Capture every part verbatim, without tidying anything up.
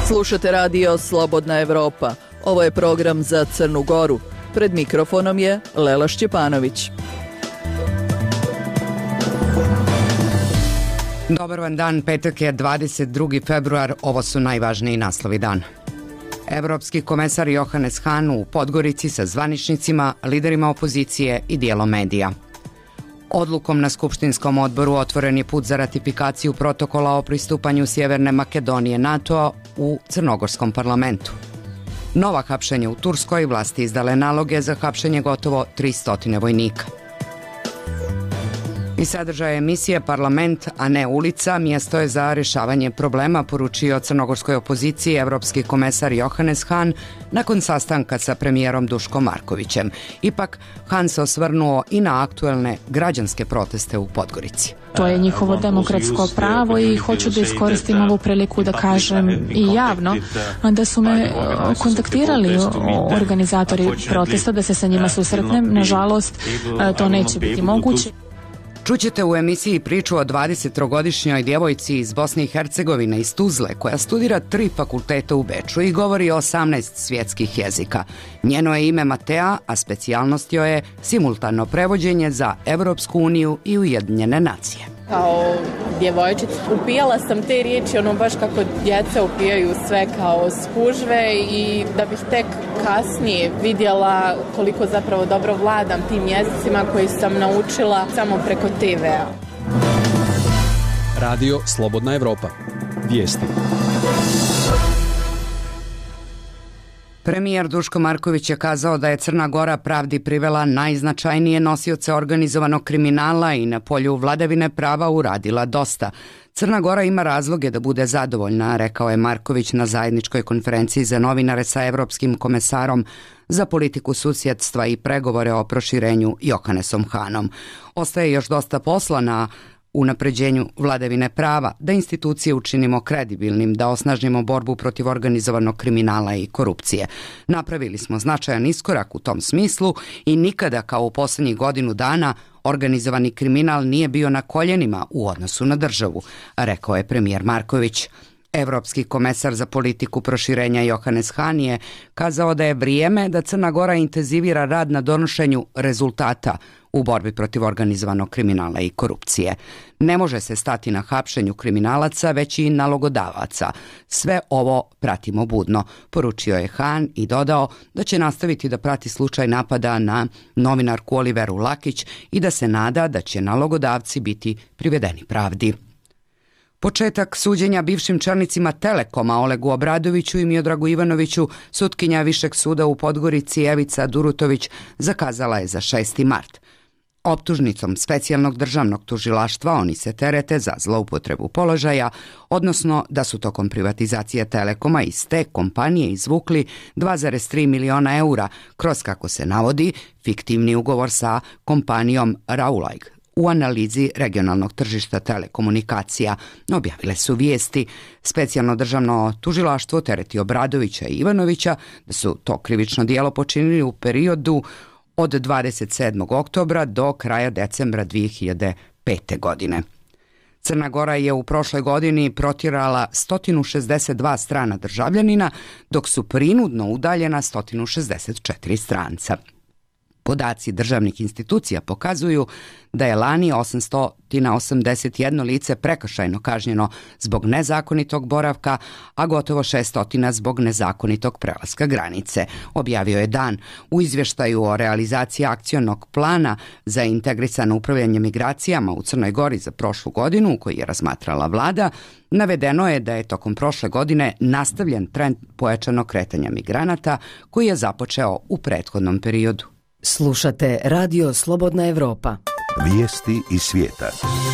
Slušate radio Slobodna Evropa. Ovo je program za Crnu Goru. Pred mikrofonom je Lela Šćepanović. Dobar vam dan, petak je dvadeset drugi februar, ovo su najvažniji naslovi dana. Evropski komesar Johannes Hahn u Podgorici sa zvaničnicima, liderima opozicije i dijelom medija. Odlukom na Skupštinskom odboru otvoren je put za ratifikaciju protokola o pristupanju Sjeverne Makedonije NATO-a u Crnogorskom parlamentu. Nova hapšenja u Turskoj, vlasti izdale naloge za hapšenje gotovo tristo vojnika. I sadržaj emisije Parlament, a ne ulica, mjesto je za rješavanje problema, poručio crnogorskoj opoziciji evropski komesar Johannes Hahn nakon sastanka sa premijerom Duškom Markovićem. Ipak, Hahn se osvrnuo i na aktuelne građanske proteste u Podgorici. To je njihovo demokratsko pravo i hoću da iskoristim ovu priliku da kažem i javno da su me kontaktirali organizatori protesta da se sa njima susretnem. Nažalost, to neće biti moguće. Čućete u emisiji priču o dvadesettrogodišnjoj djevojci iz Bosne i Hercegovine iz Tuzle koja studira tri fakulteta u Beču i govori osamnaest svjetskih jezika. Njeno je ime Matea, a specijalnost joj je simultano prevođenje za Evropsku uniju i Ujedinjene nacije. Kao djevojčica upijala sam te riječi ono baš kako djeca upijaju sve kao spužve i da bih tek kasnije vidjela koliko zapravo dobro vladam tim jezicima koji sam naučila samo preko te vea. Radio Slobodna Evropa. Vijesti. Premijer Duško Marković je kazao da je Crna Gora pravdi privela najznačajnije nosioce organizovanog kriminala i na polju vladavine prava uradila dosta. Crna Gora ima razloge da bude zadovoljna, rekao je Marković na zajedničkoj konferenciji za novinare sa evropskim komesarom za politiku susjedstva i pregovore o proširenju Johannesom Hahnom. Ostaje još dosta posla na unapređenju vladavine prava, da institucije učinimo kredibilnim, da osnažimo borbu protiv organizovanog kriminala i korupcije. Napravili smo značajan iskorak u tom smislu i nikada kao u posljednjih godinu dana organizovani kriminal nije bio na koljenima u odnosu na državu, rekao je premijer Marković. Evropski komesar za politiku proširenja Johannes Hahn je kazao da je vrijeme da Crna Gora intenzivira rad na donošenju rezultata u borbi protiv organizovanog kriminala i korupcije. Ne može se stati na hapšenju kriminalaca, već i nalogodavaca. Sve ovo pratimo budno, poručio je Hahn i dodao da će nastaviti da prati slučaj napada na novinarku Oliveru Lakić i da se nada da će nalogodavci biti privedeni pravdi. Početak suđenja bivšim čelnicima Telekoma Olegu Obradoviću i Miodragu Ivanoviću sutkinja Višeg suda u Podgorici Evica Durutović zakazala je za šesti mart. Optužnicom specijalnog državnog tužilaštva oni se terete za zloupotrebu položaja, odnosno da su tokom privatizacije Telekoma iz te kompanije izvukli dva zarez tri miliona eura kroz, kako se navodi, fiktivni ugovor sa kompanijom Raulaig. U analizi regionalnog tržišta telekomunikacija objavile su vijesti. Specijalno državno tužilaštvo tereti Obradovića i Ivanovića da su to krivično djelo počinili u periodu od dvadeset sedmog oktobra do kraja decembra dvije hiljade pete. godine. Crna Gora je u prošloj godini protjerala sto šezdeset dva strana državljanina, dok su prinudno udaljena sto šezdeset četiri stranca. Podaci državnih institucija pokazuju da je lani osamsto osamdeset jedno lice prekršajno kažnjeno zbog nezakonitog boravka, a gotovo šesto zbog nezakonitog prelaska granice, objavio je Dan. U izvještaju o realizaciji akcionog plana za integrisano upravljanje migracijama u Crnoj Gori za prošlu godinu, koji je razmatrala vlada, navedeno je da je tokom prošle godine nastavljen trend pojačanog kretanja migranata koji je započeo u prethodnom periodu. Slušate Radio Slobodna Evropa. Vijesti iz svijeta.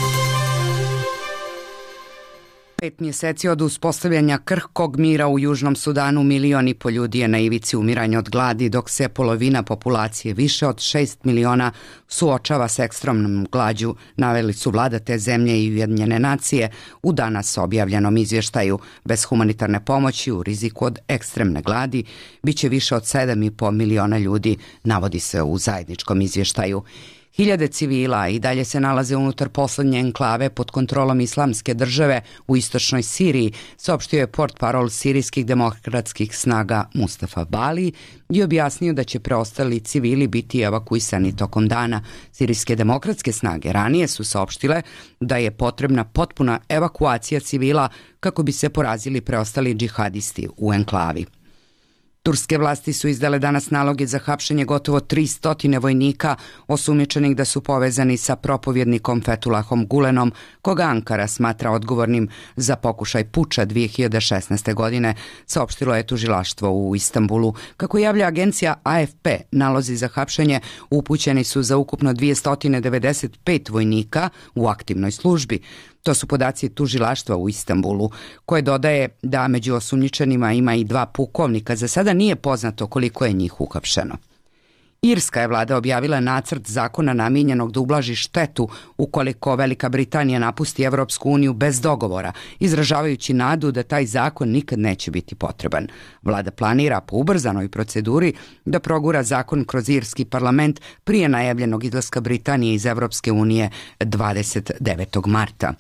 Pet mjeseci od uspostavljanja krhkog mira u Južnom Sudanu milion i po ljudi je na ivici umiranja od gladi, dok se polovina populacije, više od šest miliona, suočava s ekstremnom glađu, naveli su vlada te zemlje i Ujedinjene nacije u danas objavljenom izvještaju. Bez humanitarne pomoći u riziku od ekstremne gladi biće više od sedam i po miliona ljudi, navodi se u zajedničkom izvještaju. Hiljade civila i dalje se nalaze unutar poslednje enklave pod kontrolom Islamske države u istočnoj Siriji, saopštio je portparol sirijskih demokratskih snaga Mustafa Bali i objasnio da će preostali civili biti evakuisani tokom dana. Sirijske demokratske snage ranije su saopštile da je potrebna potpuna evakuacija civila kako bi se porazili preostali džihadisti u enklavi. Turske vlasti su izdale danas naloge za hapšenje gotovo tristo vojnika osumnjičenih da su povezani sa propovjednikom Fethullahom Gulenom, koga Ankara smatra odgovornim za pokušaj puča dve hiljade šesnaeste. godine, saopštilo je tužilaštvo u Istanbulu. Kako javlja agencija A F P, nalozi za hapšenje upućeni su za ukupno dvesta devedeset pet vojnika u aktivnoj službi. To su podaci tužilaštva u Istanbulu, koje dodaje da među osumnjičenima ima i dva pukovnika. Za sada nije poznato koliko je njih uhapšeno. Irska je vlada objavila nacrt zakona namijenjenog da ublaži štetu ukoliko Velika Britanija napusti Evropsku uniju bez dogovora, izražavajući nadu da taj zakon nikad neće biti potreban. Vlada planira po ubrzanoj proceduri da progura zakon kroz irski parlament prije najavljenog izlaska Britanije iz Evropske unije dvadeset devetog marta.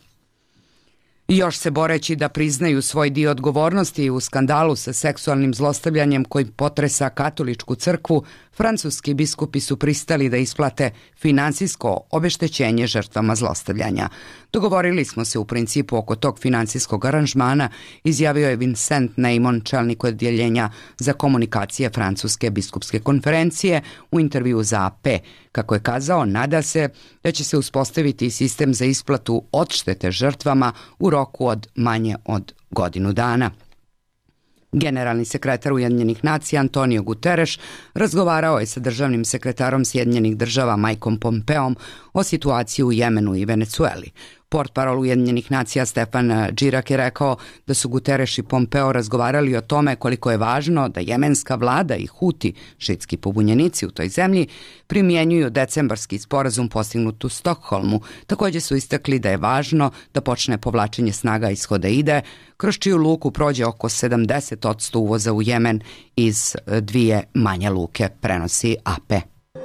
Još se boreći da priznaju svoj dio odgovornosti u skandalu sa seksualnim zlostavljanjem koji potresa katoličku crkvu, francuski biskupi su pristali da isplate finansijsko obeštećenje žrtvama zlostavljanja. Dogovorili smo se u principu oko tog finansijskog aranžmana, izjavio je Vincent Neymon, čelnik odjeljenja za komunikacije Francuske biskupske konferencije, u intervju za A P. Kako je kazao, nada se da će se uspostaviti sistem za isplatu odštete žrtvama u roku od manje od godinu dana. Generalni sekretar Ujedinjenih nacija Antonio Guterres razgovarao je sa državnim sekretarom Sjedinjenih država Mikeom Pompeom o situaciji u Jemenu i Venecueli. Portparol Ujedinjenih nacija Stefan Džirak je rekao da su Guterres i Pompeo razgovarali o tome koliko je važno da jemenska vlada i Huti, šitski pobunjenici u toj zemlji, primjenjuju decembarski sporazum postignut u Stokholmu. Također su istakli da je važno da počne povlačenje snaga iz Hodeide, kroz čiju luku prođe oko sedamdeset posto uvoza u Jemen iz dvije manje luke, prenosi A P.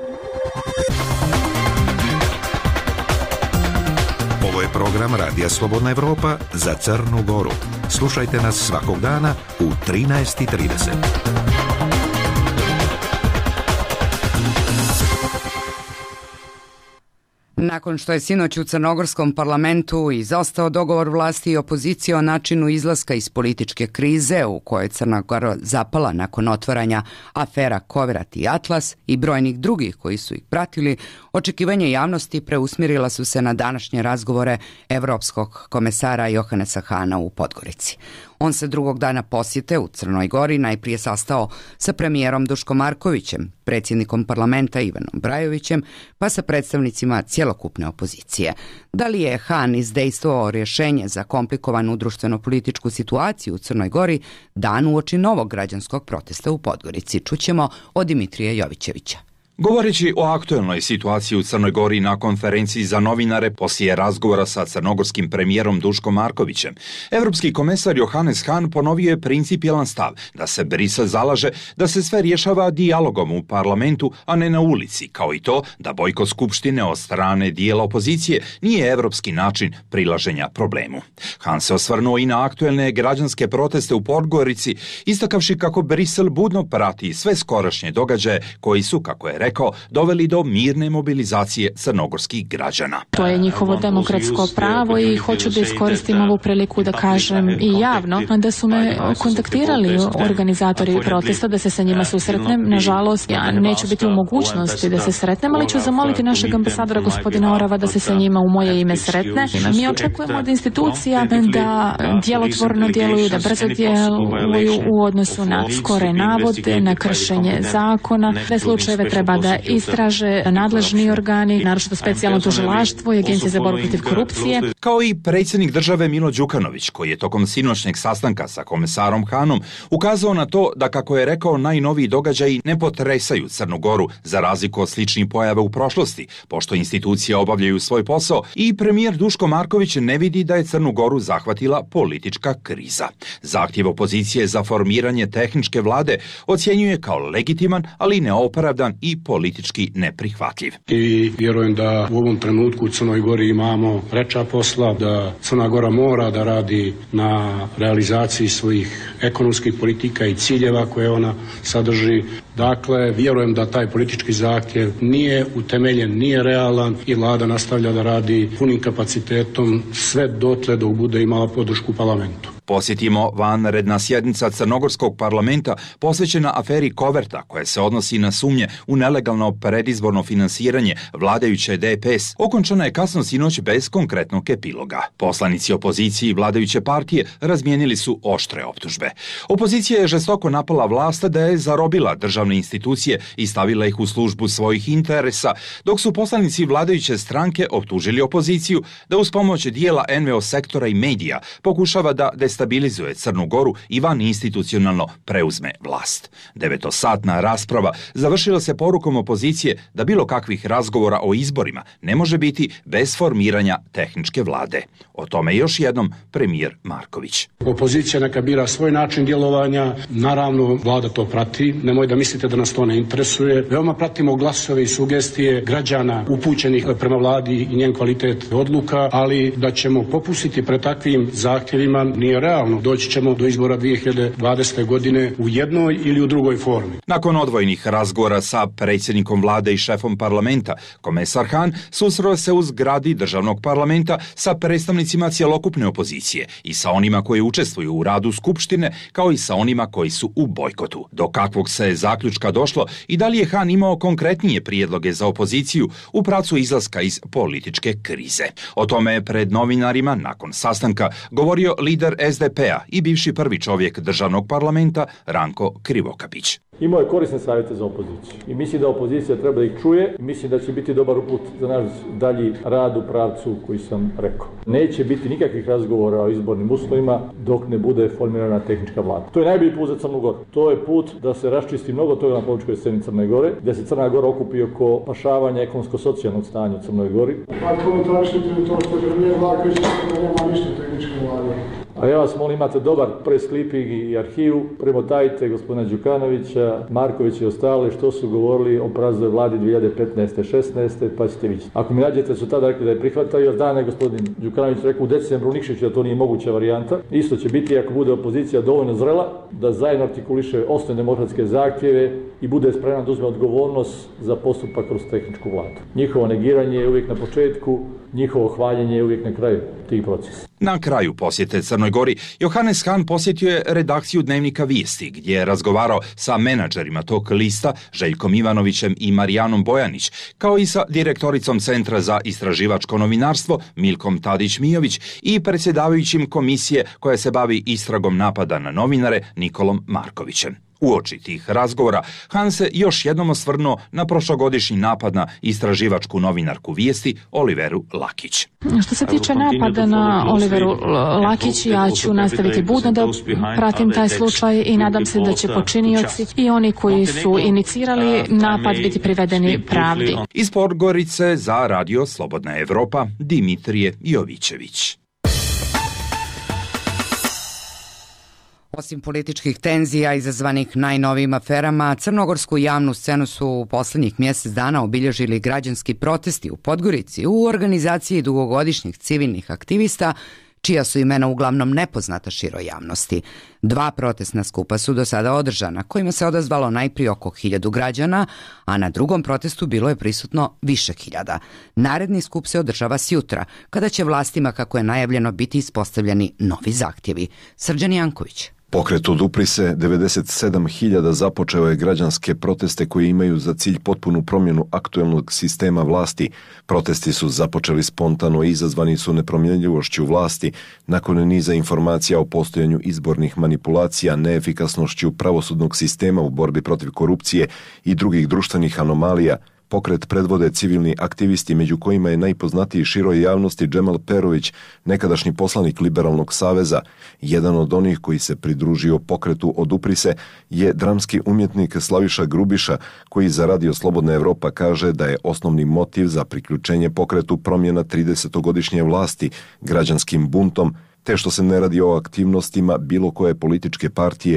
Ovo je program Radija Slobodna Evropa za Crnu Goru. Slušajte nas svakog dana u trinaest i trideset. Nakon što je sinoć u crnogorskom parlamentu izostao dogovor vlasti i opozicije o načinu izlaska iz političke krize u kojoj Crna Gora zapala nakon otvaranja afera Koverat i Atlas i brojnih drugih koji su ih pratili, očekivanje javnosti preusmjerila su se na današnje razgovore evropskog komesara Johanesa Hana u Podgorici. On se drugog dana posjete u Crnoj Gori najprije sastao sa premijerom Duškom Markovićem, predsjednikom parlamenta Ivanom Brajovićem, pa sa predstavnicima cjelokupne opozicije. Da li je Han izdejstvovao rješenje za komplikovanu društveno-političku situaciju u Crnoj Gori dan uoči novog građanskog protesta u Podgorici? Čućemo od Dimitrija Jovićevića. Govoreći o aktuelnoj situaciji u Crnoj Gori na konferenciji za novinare poslije razgovora sa crnogorskim premijerom Duškom Markovićem, evropski komesar Johannes Hahn ponovio je principijelan stav da se Brisel zalaže da se sve rješava dijalogom u parlamentu, a ne na ulici, kao i to da bojkot skupštine od strane dijela opozicije nije evropski način prilaženja problemu. Hahn se osvrnuo i na aktuelne građanske proteste u Podgorici, istakavši kako Brisel budno prati sve skorašnje događaje koji su, kako je rekao, doveli do mirne mobilizacije crnogorskih građana. To je njihovo demokratsko pravo i hoću da iskoristim ovu priliku da kažem i javno da su me kontaktirali organizatori protesta da se sa njima susretnem. Nažalost, ja neću biti u mogućnosti da se sretnem, ali ću zamoliti našeg ambasadora gospodina Orava da se sa njima u moje ime sretne. Mi očekujemo od institucija da djelotvorno djeluju, da brzo djeluju u odnosu na skore navode, na kršenje zakona, da slučajeve treba da istraže nadležni organi, naročito specijalno tužilaštvo i Agencija za borbu protiv korupcije. Kao i predsjednik države Milo Đukanović, koji je tokom sinoćnjeg sastanka sa komesarom Hanom ukazao na to da, kako je rekao, najnoviji događaji ne potresaju Crnu Goru za razliku od sličnih pojava u prošlosti, pošto institucije obavljaju svoj posao, i premijer Duško Marković ne vidi da je Crnu Goru zahvatila politička kriza. Zahtjev opozicije za formiranje tehničke vlade ocjenjuje kao legitiman, ali neopravdan i politički neprihvatljiv. I vjerujem da u ovom trenutku u Crnoj Gori imamo reča posla, da Crna Gora mora da radi na realizaciji svojih ekonomskih politika i ciljeva koje ona sadrži. Dakle, vjerujem da taj politički zahtjev nije utemeljen, nije realan i vlada nastavlja da radi punim kapacitetom sve dotle dok bude imala podršku u parlamentu. Posjetimo vanredna sjednica Crnogorskog parlamenta posvećena aferi Koverta, koja se odnosi na sumnje u nelegalno predizborno finansiranje vladajuće D P S. Okončana je kasno sinoć bez konkretnog epiloga. Poslanici opozicije i vladajuće partije razmijenili su oštre optužbe. Opozicija je žestoko napala vlast da je zarobila državne institucije i stavila ih u službu svojih interesa, dok su poslanici vladajuće stranke optužili opoziciju da uz pomoć dijela N V O sektora i medija pokušava da destabilizuje Crnu Goru i van institucionalno preuzme vlast. Devetosatna rasprava završila se porukom opozicije da bilo kakvih razgovora o izborima ne može biti bez formiranja tehničke vlade. O tome još jednom premijer Marković. Opozicija neka bira svoj način djelovanja, naravno vlada to prati, nemoj da mislite da nas to ne interesuje. Veoma pratimo glasove i sugestije građana upućenih prema vladi i njen kvalitet odluka, ali da ćemo popustiti pred takvim zahtjevima nije realno. Doći ćemo do izbora dvije hiljade dvadesete. godine u jednoj ili u drugoj formi. Nakon odvojenih razgovora sa predsjednikom vlade i šefom parlamenta, komesar Han susreo se u zgradi državnog parlamenta sa predstavnicima cjelokupne opozicije i sa onima koji učestvuju u radu skupštine, kao i sa onima koji su u bojkotu. Do kakvog se zaključka došlo i da li je Han imao konkretnije prijedloge za opoziciju u pravcu izlaska iz političke krize? O tome je pred novinarima nakon sastanka govorio lider S D P-a i bivši prvi čovjek državnog parlamenta Ranko Krivokapić. Imao je korisne savjete za opoziciju i mislim da opozicija treba da ih čuje i mislim da će biti dobar uput za naš dalji rad u pravcu koji sam rekao. Neće biti nikakvih razgovora o izbornim uslovima dok ne bude formirana tehnička vlada. To je najbolji put za Crnu Goru. To je put da se raščisti mnogo toga na političkoj sceni Crne Gore, da se Crna Gora okupi oko pašavanja ekonomsko-socijalnog stanja u Crnoj Gori. A komentarišite to što premijer Vlaković da nema ništa tehničke vlade. A ja vas molim, imate dobar press clipping i arhivu, premotajte gospodina Đukanovića, Markovića i ostale što su govorili o praznoj vladi dvije hiljade petnaeste šesnaeste pa ćete vidjeti. Ako mi nađete su tada rekli da je prihvataju, a dana je gospodin Đukanović rekao u decembru Nikšiću da to nije moguća varijanta. Isto će biti ako bude opozicija dovoljno zrela da zajedno artikuliše osnovne demokratske zahtjeve i bude spremna da uzme odgovornost za postupak kroz tehničku vladu. Njihovo negiranje je uvijek na početku, njihovo hvaljenje je uvijek na kraju tih procesa. Na kraju posjete Crnoj Gori, Johannes Hahn posjetio je redakciju Dnevnika Vijesti, gdje je razgovarao sa menadžerima tog lista, Željkom Ivanovićem i Marijanom Bojanić, kao i sa direktoricom Centra za istraživačko novinarstvo, Milkom Tadić-Mijović, i predsjedavajućim komisije koja se bavi istragom napada na novinare, Nikolom Markovićem. Uoči tih razgovora, Han se još jednom osvrnuo na prošlogodišnji napad na istraživačku novinarku Vijesti Oliveru Lakić. Što se tiče napada na Oliveru Lakić, ja ću nastaviti budno da pratim taj slučaj i nadam se da će počinioci i oni koji su inicirali napad biti privedeni pravdi. Iz Podgorice za Radio Slobodna Evropa, Dimitrije Jovićević. Osim političkih tenzija izazvanih najnovijim aferama, crnogorsku javnu scenu su u posljednjih mjesec dana obilježili građanski protesti u Podgorici u organizaciji dugogodišnjih civilnih aktivista, čija su imena uglavnom nepoznata široj javnosti. Dva protestna skupa su do sada održana, kojima se odazvalo najprije oko hiljadu građana, a na drugom protestu bilo je prisutno više hiljada. Naredni skup se održava sjutra, kada će vlastima, kako je najavljeno, biti ispostavljeni novi zahtjevi. Srđan Janković. Pokret Odupri se devedeset sedam hiljada započeo je građanske proteste koji imaju za cilj potpunu promjenu aktuelnog sistema vlasti. Protesti su započeli spontano i izazvani su nepromjenljivošću vlasti nakon niza informacija o postojanju izbornih manipulacija, neefikasnošću pravosudnog sistema u borbi protiv korupcije i drugih društvenih anomalija. Pokret predvode civilni aktivisti, među kojima je najpoznatiji široj javnosti Džemal Perović, nekadašnji poslanik Liberalnog saveza. Jedan od onih koji se pridružio pokretu Odupri se je dramski umjetnik Slaviša Grubiša, koji za Radio Slobodna Evropa kaže da je osnovni motiv za priključenje pokretu promjena tridesetogodišnje vlasti građanskim buntom, te što se ne radi o aktivnostima bilo koje političke partije.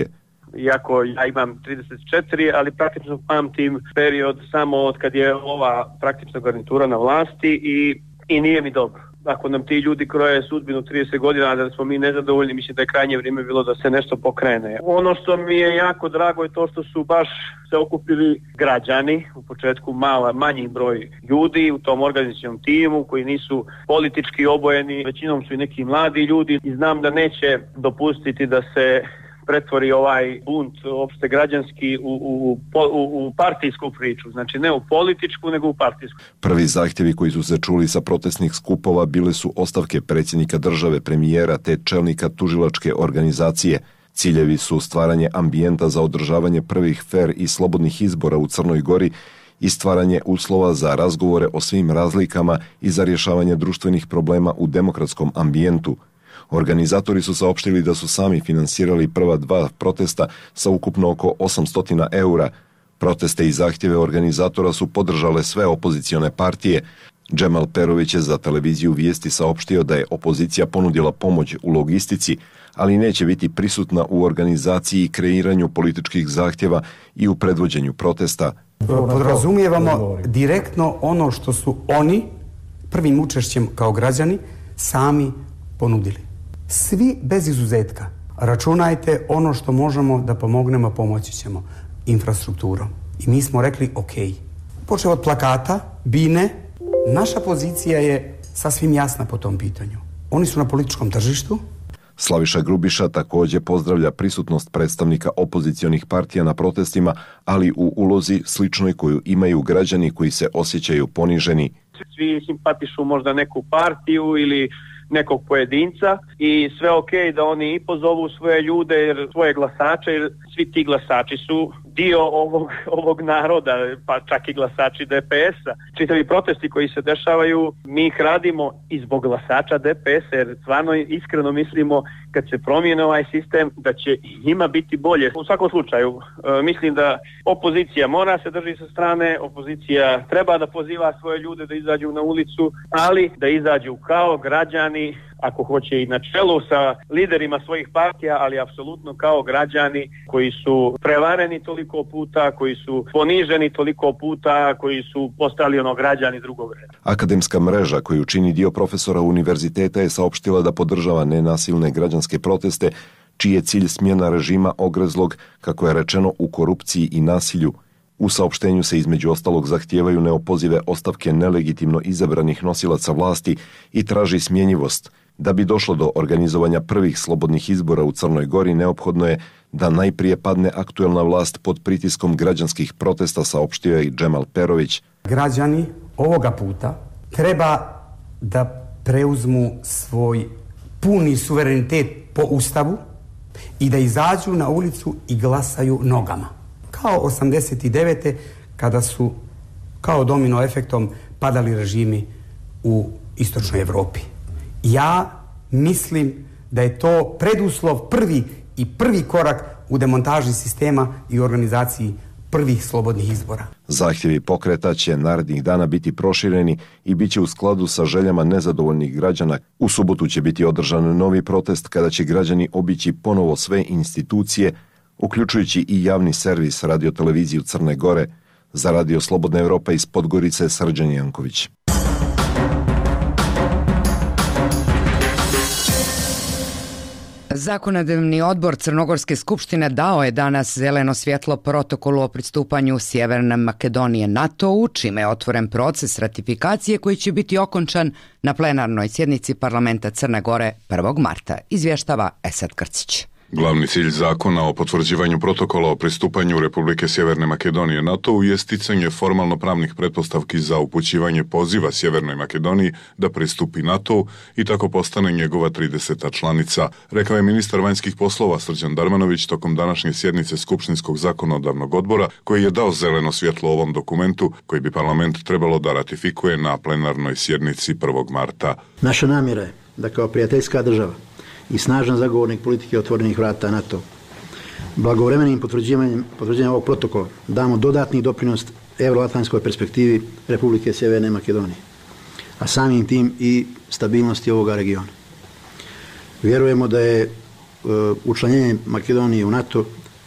iako ja imam trideset četiri, ali praktično pamtim period samo od kad je ova praktična garnitura na vlasti i, i nije mi dobro. Ako nam ti ljudi kroje sudbinu trideset godina, da smo mi nezadovoljni, mislim da je krajnje vrijeme bilo da se nešto pokrene. Ono što mi je jako drago je to što su baš se okupili građani, u početku mala, manji broj ljudi u tom organizacijom timu koji nisu politički obojeni, većinom su i neki mladi ljudi i znam da neće dopustiti da se pretvori ovaj bunt opšte građanski u, u, u, u partijsku priču. Znači ne u političku, nego u partijsku. Prvi zahtjevi koji su se čuli sa protestnih skupova bile su ostavke predsjednika države, premijera te čelnika tužilačke organizacije. Ciljevi su stvaranje ambijenta za održavanje prvih fer i slobodnih izbora u Crnoj Gori i stvaranje uslova za razgovore o svim razlikama i za rješavanje društvenih problema u demokratskom ambijentu. Organizatori su saopštili da su sami finansirali prva dva protesta sa ukupno oko osamsto eura. Proteste i zahtjeve organizatora su podržale sve opozicione partije. Džemal Perović je za televiziju Vijesti saopštio da je opozicija ponudila pomoć u logistici, ali neće biti prisutna u organizaciji i kreiranju političkih zahtjeva i u predvođenju protesta. Podrazumijevamo direktno ono što su oni prvim učešćem kao građani sami ponudili. Svi bez izuzetka. Računajte ono što možemo da pomognemo, pomoći ćemo infrastrukturom. I mi smo rekli ok. Počeo od plakata, bine, naša pozicija je sasvim jasna po tom pitanju. Oni su na političkom tržištu. Slaviša Grubiša također pozdravlja prisutnost predstavnika opozicionih partija na protestima, ali u ulozi sličnoj koju imaju građani koji se osjećaju poniženi. Svi simpatišu možda neku partiju ili nekog pojedinca i sve ok da oni i pozovu svoje ljude, jer svoje glasače, jer svi ti glasači su dio ovog, ovog naroda, pa čak i glasači D P S-a. Čitavi protesti koji se dešavaju, mi ih radimo i zbog glasača D P S-a, jer stvarno iskreno mislimo kad se promijene ovaj sistem da će njima biti bolje. U svakom slučaju, e, mislim da opozicija mora se drži sa strane, opozicija treba da poziva svoje ljude da izađu na ulicu, ali da izađu kao građani, ako hoće i na čelu sa liderima svojih partija, ali apsolutno kao građani koji su prevareni toliko puta, koji su poniženi toliko puta, koji su postali ono građani drugog reda. Akademska mreža koju čini dio profesora univerziteta je saopštila da podržava nenasilne građanske proteste, čiji je cilj smjena režima ogrezlog, kako je rečeno, u korupciji i nasilju. U saopštenju se između ostalog zahtijevaju neopozive ostavke nelegitimno izabranih nosilaca vlasti i traži smjenjivost. Da bi došlo do organizovanja prvih slobodnih izbora u Crnoj Gori, neophodno je da najprije padne aktuelna vlast pod pritiskom građanskih protesta, saopštio je i Džemal Perović. Građani ovoga puta treba da preuzmu svoj puni suverenitet po Ustavu i da izađu na ulicu i glasaju nogama. Kao osamdeset devete kada su kao domino efektom padali režimi u istočnoj Europi. Ja mislim da je to preduslov prvi i prvi korak u demontaži sistema i organizaciji prvih slobodnih izbora. Zahtjevi pokreta će narednih dana biti prošireni i bit će u skladu sa željama nezadovoljnih građana. U subotu će biti održan novi protest kada će građani obići ponovo sve institucije, uključujući i javni servis radioteleviziju Crne Gore. Za Radio Slobodna Evropa iz Podgorice, Srđan Janković. Zakonodavni odbor Crnogorske skupštine dao je danas zeleno svjetlo protokolu o pristupanju Sjeverne Makedonije NATO-u, čime je otvoren proces ratifikacije koji će biti okončan na plenarnoj sjednici parlamenta Crne Gore prvog marta, izvještava Esad Krcić. Glavni cilj zakona o potvrđivanju protokola o pristupanju Republike Sjeverne Makedonije NATO-u je sticanje formalno pravnih pretpostavki za upućivanje poziva Sjevernoj Makedoniji da pristupi NATO-u i tako postane njegova trideseta članica, rekao je ministar vanjskih poslova Srđan Darmanović tokom današnje sjednice Skupštinskog zakonodavnog odbora, koji je dao zeleno svjetlo ovom dokumentu koji bi parlament trebalo da ratifikuje na plenarnoj sjednici prvog marta. Naša namjera je da kao prijateljska država i snažan zagovornik politike otvorenih vrata NATO, blagovremenim potvrđivanjem, potvrđivanjem ovog protokola damo dodatni doprinos euroatlantskoj perspektivi Republike Sjeverne Makedonije, a samim tim i stabilnosti ovoga regiona. Vjerujemo da je uh, učlanjenje Makedonije u NATO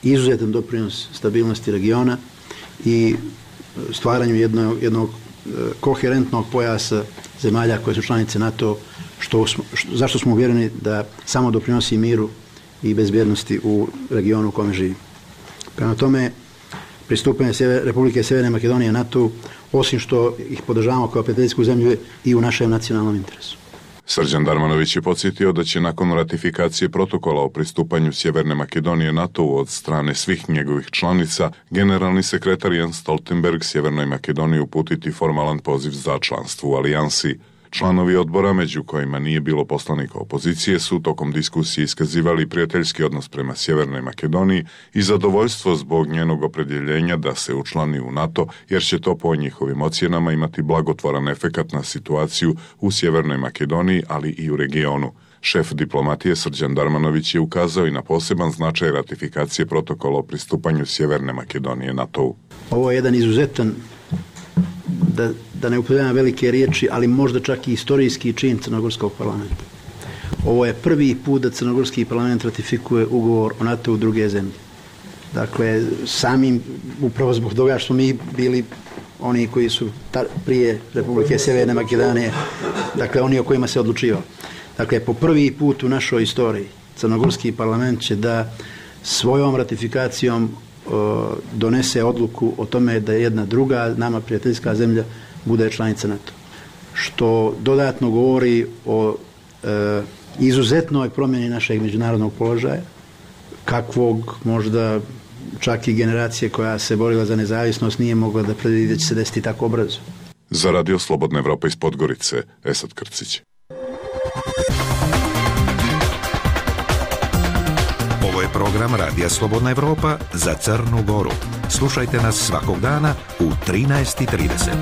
izuzetan doprinos stabilnosti regiona i stvaranju jednog, jednog koherentnog pojasa zemalja koje su članice NATO, što smo, što, zašto smo uvjereni da samo doprinosi miru i bezbjednosti u regionu u kome živi. Prema tome, pristupanje Sjever, Republike Sjeverne Makedonije NATO, osim što ih podržavamo kao prijateljsku zemlju, i u našem nacionalnom interesu. Srđan Darmanović je podsjetio da će nakon ratifikacije protokola o pristupanju Sjeverne Makedonije NATO-u od strane svih njegovih članica, generalni sekretar Jens Stoltenberg Sjevernoj Makedoniji uputiti formalan poziv za članstvo u alijansi. Članovi odbora, među kojima nije bilo poslanika opozicije, su tokom diskusije iskazivali prijateljski odnos prema Sjevernoj Makedoniji i zadovoljstvo zbog njenog opredjeljenja da se učlani u NATO, jer će to po njihovim ocjenama imati blagotvoran efekat na situaciju u Sjevernoj Makedoniji, ali i u regionu. Šef diplomatije Srđan Darmanović je ukazao i na poseban značaj ratifikacije protokola o pristupanju Sjeverne Makedonije NATO-u. Ovo je jedan izuzetan, da, da ne upotrebljavam velike riječi, ali možda čak i istorijski čin Crnogorskog parlamenta. Ovo je prvi put da Crnogorski parlament ratifikuje ugovor o NATO u druge zemlje. Dakle, samim, upravo zbog toga što mi bili oni koji su tar, prije Republike Sjeverne Makedonije, dakle oni o kojima se odlučivao. Dakle, po prvi put u našoj istoriji Crnogorski parlament će da svojom ratifikacijom o, donese odluku o tome da jedna druga nama prijateljska zemlja bude članica NATO. Što dodatno govori o e, izuzetnoj promjeni našeg međunarodnog položaja, kakvog možda čak i generacije koja se borila za nezavisnost nije mogla da predvidi da će se desiti tako brzo. Za Radio Slobodna Evropa iz Podgorice, Esad Krcić. Ovo je program Radija Slobodna Evropa za Crnu Goru. Slušajte nas svakog dana u trinaest i trideset.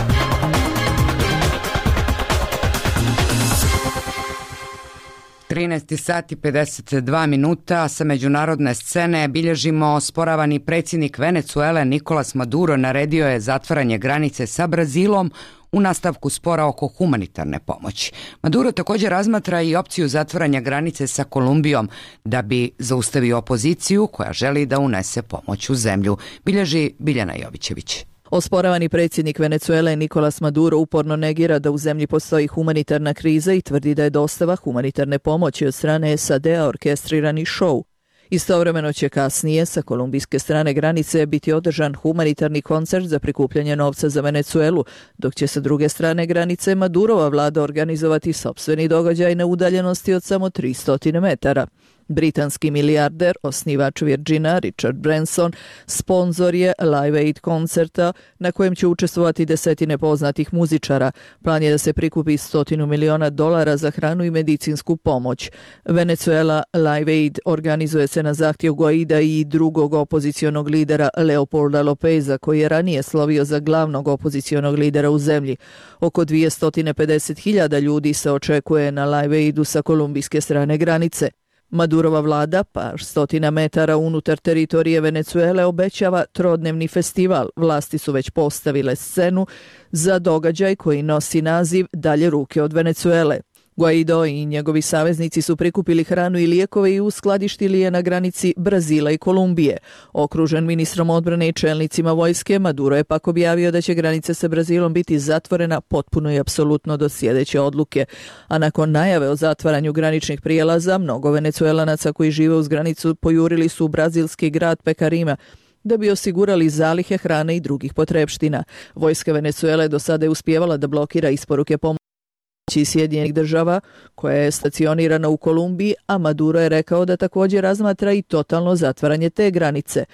trinaest sat i pedeset dva minuta. Sa međunarodne scene bilježimo osporavani predsjednik Venecuele Nikolas Maduro naredio je zatvaranje granice sa Brazilom u nastavku spora oko humanitarne pomoći. Maduro također razmatra i opciju zatvaranja granice sa Kolumbijom da bi zaustavio opoziciju koja želi da unese pomoć u zemlju, bilježi Biljana Jovićević. Osporavani predsjednik Venecuele Nikolas Maduro uporno negira da u zemlji postoji humanitarna kriza i tvrdi da je dostava humanitarne pomoći od strane S A D-a orkestrirani šou. Istovremeno će kasnije sa kolumbijske strane granice biti održan humanitarni koncert za prikupljanje novca za Venecuelu, dok će sa druge strane granice Madurova vlada organizovati sopstveni događaj na udaljenosti od samo tristo metara. Britanski milijarder, osnivač Virgina, Richard Branson, sponzor je Live Aid koncerta na kojem će učestvovati desetine poznatih muzičara. Plan je da se prikupi stotinu miliona dolara za hranu i medicinsku pomoć. Venezuela Live Aid organizuje se na zahtjev Guaida i drugog opozicionog lidera Leopolda Lopeza, koji je ranije slovio za glavnog opozicionog lidera u zemlji. Oko dvjesto pedeset hiljada ljudi se očekuje na Live Aidu sa kolumbijske strane granice. Madurova vlada, par stotina metara unutar teritorije Venecuele, obećava trodnevni festival. Vlasti su već postavile scenu za događaj koji nosi naziv Dalje ruke od Venecuele. Guaido i njegovi saveznici su prikupili hranu i lijekove i uskladištili je na granici Brazila i Kolumbije. Okružen ministrom odbrane i čelnicima vojske, Maduro je pak objavio da će granica sa Brazilom biti zatvorena potpuno i apsolutno do sljedeće odluke. A nakon najave o zatvaranju graničnih prijelaza, mnogo Venecuelanaca koji žive uz granicu pojurili su u brazilski grad Pekarima da bi osigurali zalihe hrane i drugih potrepština. Vojska Venecuele do sada je uspijevala da blokira isporuke pomoći Sjedinjenih država, koja je stacionirana u Kolumbiji, a Maduro je rekao da također razmatra i totalno zatvaranje te granice.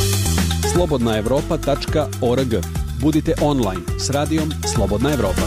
slobodna evropa tačka org. Budite online s radijom Slobodna Evropa.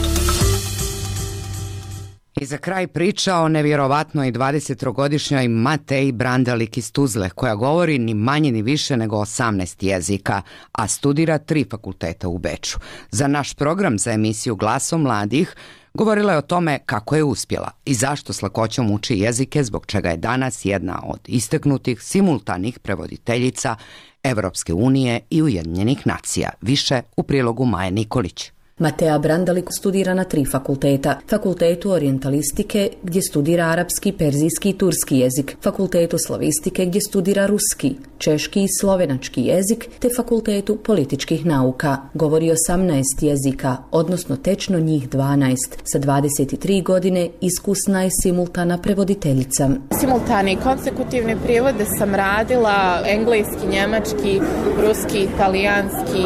I za kraj priča o nevjerovatnoj dvadesettrogodišnjoj Mateji Brandalik iz Tuzle, koja govori ni manje ni više nego osamnaest jezika, a studira tri fakulteta u Beču. Za naš program za emisiju Glasom mladih govorila je o tome kako je uspjela i zašto s lakoćom uči jezike, zbog čega je danas jedna od istaknutih simultanih prevoditeljica Evropske unije i Ujedinjenih nacija. Više u prilogu Maje Nikolić. Matea Brandalik studira na tri fakulteta. Fakultetu orijentalistike gdje studira arapski, perzijski i turski jezik, fakultetu slavistike gdje studira ruski, češki i slovenački jezik, te fakultetu političkih nauka. Govori osamnaest jezika, odnosno tečno njih dvanaest. Sa dvadeset tri godine iskusna je simultana prevoditeljica. Simultani konsekutivne prijevode sam radila engleski, njemački, ruski, italijanski,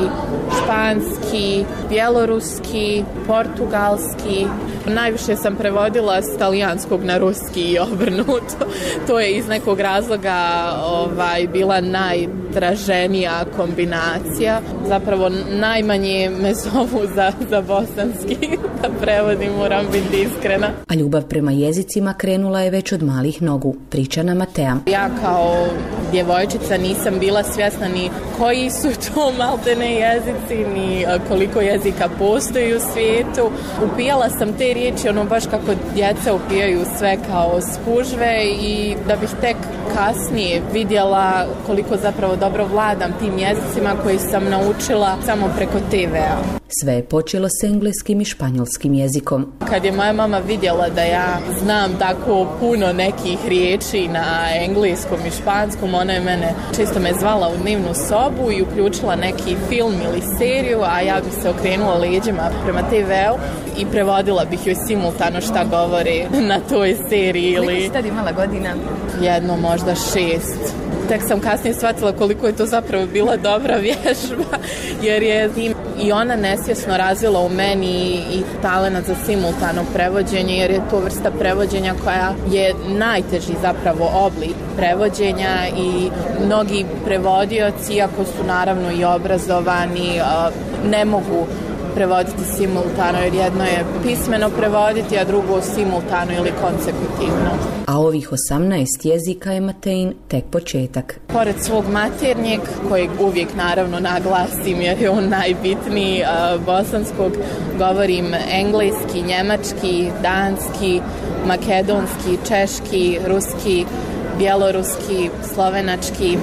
španski, bjeloruski, portugalski. Najviše sam prevodila s talijanskog na ruski i obrnuto. To je iz nekog razloga ovaj, bila najtraženija kombinacija. Zapravo najmanje me zovu za, za bosanski da prevodim, moram biti iskrena. A ljubav prema jezicima krenula je već od malih nogu, priča na Matea. Ja kao djevojčica nisam bila svjesna ni koji su to maltene jezici, ni koliko jezika postoji u svijetu. Upijala sam te riječi ono baš kako djeca upijaju sve kao spužve i da bih tek kasnije vidjela koliko zapravo dobro vladam tim jezicima koji sam naučila samo preko te vea. Sve je počelo s engleskim i španjolskim jezikom. Kad je moja mama vidjela da ja znam tako puno nekih riječi na engleskom i španskom, ona je mene često me zvala u dnevnu sobu i uključila neki film ili seriju, a ja bi se okrenula leđima prema te veu i prevodila bih joj simultano šta govori na toj seriji. Ili... Koliko si tad imala godina? Jedno, možda šest. Tek sam kasnije shvatila koliko je to zapravo bila dobra vježba, jer je i ona nesvjesno razvila u meni i talenat za simultano prevođenje, jer je to vrsta prevođenja koja je najteži zapravo oblik prevođenja i mnogi prevodioci, iako su naravno i obrazovani, ne mogu prevoditi simultano, jer jedno je pismeno prevoditi, a drugo simultano ili konsekutivno. A ovih osamnaest jezika je Matein tek početak. Pored svog maternjeg, kojeg uvijek naravno naglasim jer je on najbitniji, bosanskog, govorim engleski, njemački, danski, makedonski, češki, ruski, bjeloruski, slovenački,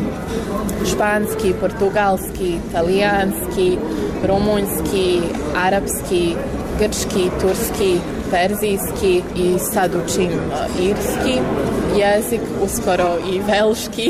španski, portugalski, italijanski, rumunjski, arapski, grčki, turski, perzijski i sad učim irski jezik, uskoro i velški.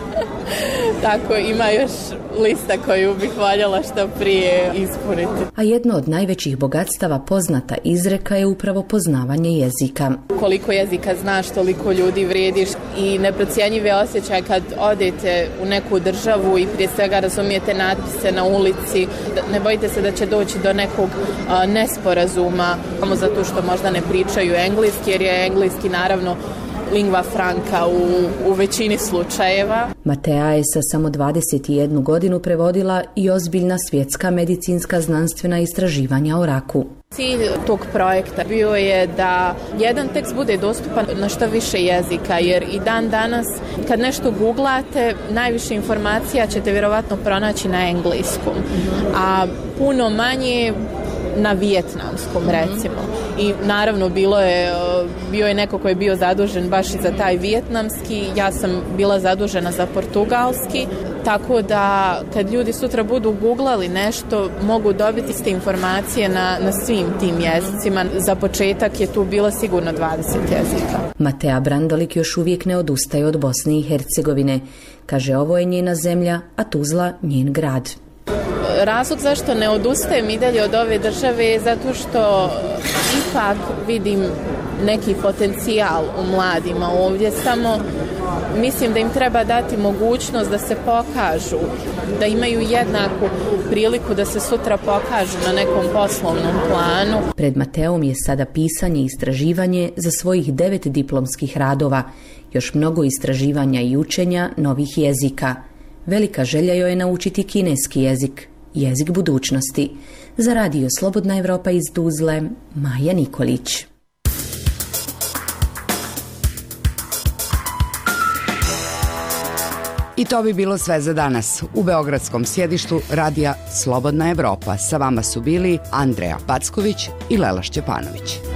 Tako ima još lista koju bih voljela što prije ispuniti. A jedno od najvećih bogatstava poznata izreka je upravo poznavanje jezika. Koliko jezika znaš, toliko ljudi vrijediš i neprocjenjive osjećaje kad odete u neku državu i prije svega razumijete natpise na ulici. Ne bojite se da će doći do nekog a, nesporazuma, samo zato što možda ne pričaju engleski, jer je engleski naravno lingva franca u, u većini slučajeva. Matea je sa samo dvadeset jednu godinu prevodila i ozbiljna svjetska medicinska znanstvena istraživanja o raku. Cilj tog projekta bio je da jedan tekst bude dostupan na što više jezika, jer i dan danas kad nešto googlate, najviše informacija ćete vjerovatno pronaći na engleskom, a puno manje na vijetnamskom recimo. I naravno bilo je, bio je neko koji je bio zadužen baš i za taj vijetnamski, ja sam bila zadužena za portugalski, tako da kad ljudi sutra budu googlali nešto, mogu dobiti iste informacije na, na svim tim jezicima. Za početak je tu bilo sigurno dvadeset jezika. Matea Brandalik još uvijek ne odustaje od Bosne i Hercegovine. Kaže, ovo je njena zemlja, a Tuzla njen grad. Razlog zašto ne odustajem i dalje od ove države je zato što ipak vidim neki potencijal u mladima ovdje, samo mislim da im treba dati mogućnost da se pokažu, da imaju jednaku priliku da se sutra pokažu na nekom poslovnom planu. Pred Mateom je sada pisanje i istraživanje za svojih devet diplomskih radova, još mnogo istraživanja i učenja novih jezika. Velika želja joj je naučiti kineski jezik, jezik budućnosti. Za Radio Slobodna Evropa iz Tuzle, Maja Nikolić. I to bi bilo sve za danas. U beogradskom sjedištu Radija Slobodna Evropa sa vama su bili Andreja Packović i Lela Šćepanović.